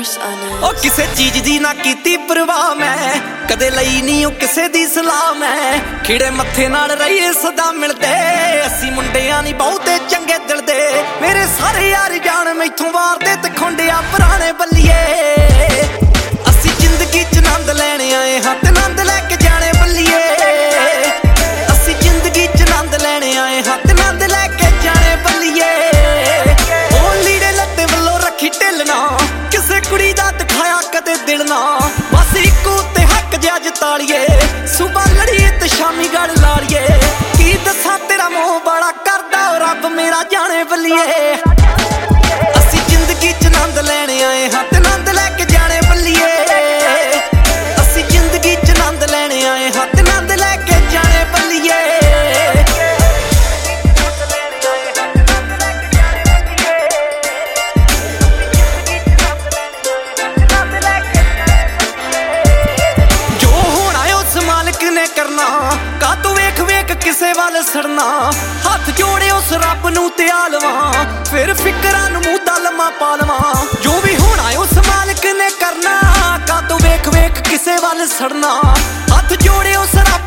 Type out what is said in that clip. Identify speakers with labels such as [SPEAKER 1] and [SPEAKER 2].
[SPEAKER 1] Source on it।
[SPEAKER 2] ओ किसे चीज दी ना कीती परवाह मैं, कदे लई नहीं ओ किसे दी सलाह मैं। खिड़े मत्थे नाल रहिए सदा मिलदे, असी मुंडियां नहीं बहुते चंगे दिल दे। मेरे सारे यार जान मैथों वारदे ते खोंडिया पुराने बल्लिए। असी जिंदगी च नंद लैणे आए हां ते नंद लैके जाने बल्लिए। असी जिंदगी च नंद लैणे आए हां ते नंद लैके जाने बल्लिए। ओ लीड़े लत्ते वल्लों रखी ढिलना, किसे कुड़ी दा दिखाया कदे दिल ना। बस इक्को ते हक जिहा जतालिए, सुबह लड़िए ते शामी गल लाड़िए। की दसां तेरा मोह बड़ा करदा ओ रब मेरा जाने बल्लिए। असी जिंदगी च नंद लैणे आए हां ते नंद लैके जाने बल्लिए। असी जिंदगी च नंद लैणे आए हां ते नंद लैके जाने बल्लिए। करना कातों वेख वेख किसे वाल सड़ना, हाथ जोड़े उस रब नूं ते आलवा, फिर फिकरां नूं मूंह दा लम्मा पालवा। जो भी होना उस मालिक ने करना, कातों वेख वेख किसे वाल सड़ना, हाथ जोड़े उस रब